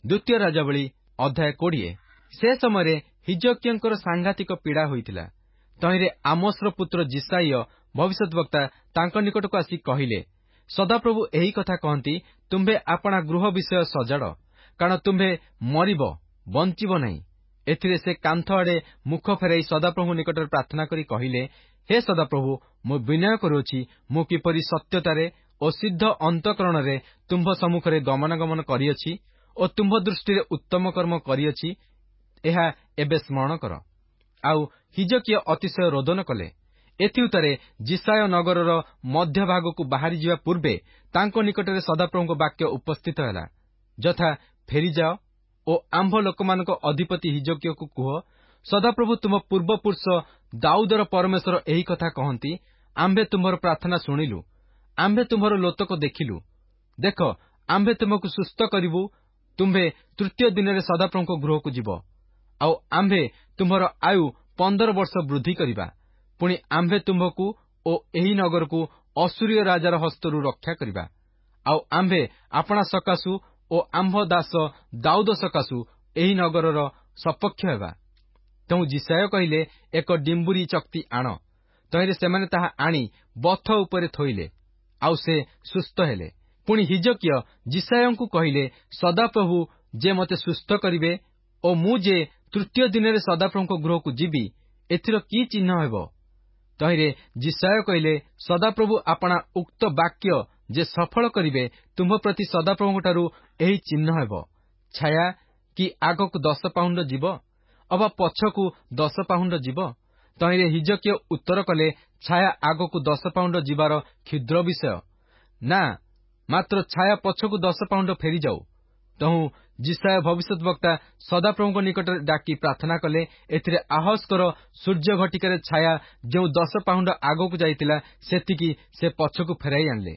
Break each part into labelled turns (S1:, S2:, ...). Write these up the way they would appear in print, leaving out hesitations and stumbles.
S1: ଦ୍ୱିତୀୟ ରାଜାବଳୀ ଅଧ୍ୟାୟ 20। ସେ ସମୟରେ ହିଜକିୟଙ୍କର ସାଂଘାତିକ ପୀଡ଼ା ହୋଇଥିଲା। ତହିଁରେ ଆମୋସର ପୁତ୍ର ଜିସାଇୟ ଭବିଷ୍ୟତ ବକ୍ତା ତାଙ୍କ ନିକଟକୁ ଆସି କହିଲେ, ସଦାପ୍ରଭୁ ଏହି କଥା କହନ୍ତି, ତୁମ୍ଭେ ଆପଣା ଗୃହ ବିଷୟ ସଜାଡ଼, କାରଣ ତୁମ୍ଭେ ମରିବ, ବଞ୍ଚିବ ନାହିଁ। ଏଥିରେ ସେ କାନ୍ଥ ଆଡ଼େ ମୁଖ ଫେରାଇ ସଦାପ୍ରଭୁ ନିକଟରେ ପ୍ରାର୍ଥନା କରି କହିଲେ, ହେ ସଦାପ୍ରଭୁ, ମୁଁ ବିନୟ କରୁଅଛି, ମୁଁ କିପରି ସତ୍ୟତାରେ ଓ ସିଦ୍ଧ ଅନ୍ତଃକରଣରେ ତୁମ୍ଭ ସମ୍ମୁଖରେ ଗମନାଗମନ କରିଅଛି ଓ ତୁମ୍ଭ ଦୃଷ୍ଟିରେ ଉତ୍ତମ କର୍ମ କରିଅଛି, ଏହା ଏବେ ସ୍ମରଣ କର। ଆଉ ହିଜକିୟ ଅତିଶୟ ରୋଦନ କଲେ। ଏଥିଉତ୍ତାରେ ଜିସାୟ ନଗରର ମଧ୍ୟଭାଗକୁ ବାହାରିଯିବା ପୂର୍ବେ ତାଙ୍କ ନିକଟରେ ସଦାପ୍ରଭୁଙ୍କ ବାକ୍ୟ ଉପସ୍ଥିତ ହେଲା, ଯଥା, ଫେରିଯାଅ ଓ ଆମ୍ଭ ଲୋକମାନଙ୍କ ଅଧିପତି ହିଜକିୟକୁ କୁହ, ସଦାପ୍ରଭୁ ତୁମ ପୂର୍ବପୁରୁଷ ଦାଉଦର ପରମେଶ୍ୱର ଏହି କଥା କହନ୍ତି, ଆମ୍ଭେ ତୁମ୍ଭର ପ୍ରାର୍ଥନା ଶୁଣିଲୁ, ଆମ୍ଭେ ତୁମ୍ଭର ଲୋତକ ଦେଖିଲୁ। ଦେଖ, ଆମ୍ଭେ ତୁମକୁ ସୁସ୍ଥ କରିବୁ। ତୁମ୍ଭେ ତୃତୀୟ ଦିନରେ ସଦାପ୍ରଭୁଙ୍କ ଗୃହକୁ ଯିବ, ଆଉ ଆମ୍ଭେ ତୁମ୍ଭର ଆୟୁ 15 ବର୍ଷ ବୃଦ୍ଧି କରିବା। ପୁଣି ଆମ୍ଭେ ତୁମ୍ଭକୁ ଓ ଏହି ନଗରକୁ ଅଶ୍ଶୂରୀୟ ରାଜାର ହସ୍ତରୁ ରକ୍ଷା କରିବା। ଆଉ ଆମ୍ଭେ ଆପଣା ସକାଶୁ ଓ ଆମ୍ଭ ଦାସ ଦାଉଦ ସକାଶୁ ଏହି ନଗରର ସପକ୍ଷ ହେବା। ତେଣୁ ଜିସାୟ କହିଲେ, ଏକ ଡିମ୍ବୁରି ଚକ୍ତି ଆଣ। ତହିଁରେ ସେମାନେ ତାହା ଆଣି ବଥ ଉପରେ ଥୋଇଲେ, ଆଉ ସେ ସୁସ୍ଥ ହେଲେ। ପୁଣି ହିଜକିୟ ଜିସାୟଙ୍କୁ କହିଲେ, ସଦାପ୍ରଭୁ ଯେ ମୋତେ ସୁସ୍ଥ କରିବେ ଓ ମୁଁ ଯେ ତୃତୀୟ ଦିନରେ ସଦାପ୍ରଭୁଙ୍କ ଗୃହକୁ ଯିବି, ଏଥିର କି ଚିହ୍ନ ହେବ? ତହିଁରେ ଜିସାୟ କହିଲେ, ସଦାପ୍ରଭୁ ଆପଣା ଉକ୍ତ ବାକ୍ୟ ଯେ ସଫଳ କରିବେ, ତୁମ୍ଭ ପ୍ରତି ସଦାପ୍ରଭୁଙ୍କଠାରୁ ଏହି ଚିହ୍ନ ହେବ। ଛାୟା କି ଆଗକୁ 10 ପାହୁଣ୍ଡ ଯିବ, ଅବା ପଛକୁ 10 ପାହୁଣ୍ଡ ଯିବ? ତହିଁରେ ହିଜକିୟ ଉତ୍ତର କଲେ, ଛାୟା ଆଗକୁ 10 ପାହୁଣ୍ଡ ଯିବାର କ୍ଷୁଦ୍ର ବିଷୟ ନା, ମାତ୍ର ଛାୟା ପଛକୁ 10 ପାହୁଣ୍ଡ ଫେରିଯାଉ। ତହୁଁ ଜିସାୟ ଭବିଷ୍ୟତ ବକ୍ତା ସଦାପ୍ରଭୁଙ୍କ ନିକଟରେ ଡାକି ପ୍ରାର୍ଥନା କଲେ। ଏଥିରେ ଆହସ୍କର ସୂର୍ଯ୍ୟ ଘଟିକାରେ ଛାୟା ଯେଉଁ 10 ପାହୁଣ୍ଡ ଆଗକୁ ଯାଇଥିଲା, ସେତିକି ସେ ପଛକୁ ଫେରାଇ ଆଣିଲେ।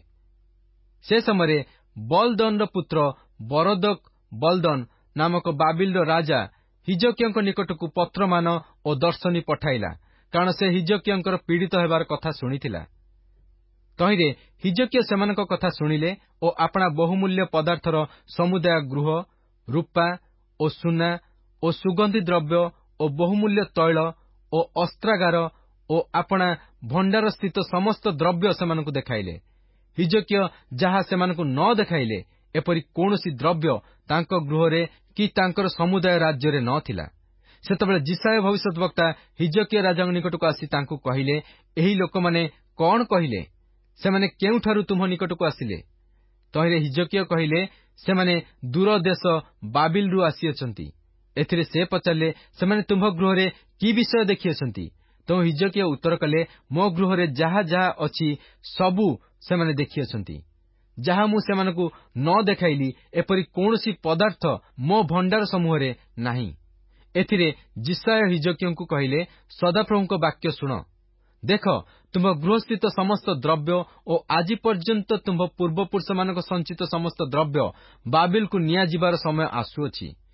S1: ସେ ସମୟରେ ବଲଦନର ପୁତ୍ର ବରଦକ ବଲଦନ ନାମକ ବାବିଲର ରାଜା ହିଜକିୟଙ୍କ ନିକଟକୁ ପତ୍ରମାନ ଓ ଦର୍ଶନୀ ପଠାଇଲା, କାରଣ ସେ ହିଜକିୟଙ୍କର ପୀଡ଼ିତ ହେବାର କଥା ଶୁଣିଥିଲା। ତହିଁରେ ହିଜକିୟ ସେମାନଙ୍କ କଥା ଶୁଣିଲେ ଓ ଆପଣା ବହୁମୂଲ୍ୟ ପଦାର୍ଥର ସମୁଦାୟ ଗୃହ, ରୂପା ଓ ସୁନା ଓ ସୁଗନ୍ଧି ଦ୍ରବ୍ୟ ଓ ବହୁମୂଲ୍ୟ ତୈଳ ଓ ଅସ୍ତ୍ରାଗାର ଓ ଆପଣା ଭଣ୍ଡାରସ୍ଥିତ ସମସ୍ତ ଦ୍ରବ୍ୟ ସେମାନଙ୍କୁ ଦେଖାଇଲେ। ହିଜକିୟ ଯାହା ସେମାନଙ୍କୁ ନ ଦେଖାଇଲେ, ଏପରି କୌଣସି ଦ୍ରବ୍ୟ ତାଙ୍କ ଗୃହରେ କି ତାଙ୍କର ସମୁଦାୟ ରାଜ୍ୟରେ ନ ଥିଲା। ସେତେବେଳେ ଜିସାୟ ଭବିଷ୍ୟତ ବକ୍ତା ହିଜକିୟ ରାଜାଙ୍କ ନିକଟକୁ ଆସି ତାଙ୍କୁ କହିଲେ, ଏହି ଲୋକମାନେ କଣ କହିଲେ? ସେମାନେ କେଉଁଠାରୁ ତୁମ୍ଭ ନିକଟକୁ ଆସିଲେ? ତହିଁରେ ହିଜକିୟ କହିଲେ, ସେମାନେ ଦୂର ଦେଶ ବାବିଲରୁ ଆସିଅଛନ୍ତି। ଏଥିରେ ସେ ପଚାରିଲେ, ସେମାନେ ତୁମ୍ଭ ଗୃହରେ କି ବିଷୟ ଦେଖିଅଛନ୍ତି? ତେଣୁ ହିଜକିୟ ଉତ୍ତର କଲେ, ମୋ ଗୃହରେ ଯାହା ଯାହା ଅଛି ସବୁ ସେମାନେ ଦେଖିଅଛନ୍ତି। ଯାହା ମୁଁ ସେମାନଙ୍କୁ ନ ଦେଖାଇଲି, ଏପରି କୌଣସି ପଦାର୍ଥ ମୋ ଭଣ୍ଡାର ସମୂହରେ ନାହିଁ। ଏଥିରେ ଜିସାୟ ହିଜକିୟଙ୍କୁ କହିଲେ, ସଦାପ୍ରଭୁଙ୍କ ବାକ୍ୟ ଶୁଣ। ଦେଖ, ତୁମ୍ଭ ଗୃହସ୍ଥିତ ସମସ୍ତ ଦ୍ରବ୍ୟ ଓ ଆଜି ପର୍ଯ୍ୟନ୍ତ ତୁମ୍ଭ ପୂର୍ବପୁରୁଷମାନଙ୍କ ସଞ୍ଚିତ ସମସ୍ତ ଦ୍ରବ୍ୟ ବାବିଲକୁ ନିଆଯିବାର ସମୟ ଆସୁଅଛି।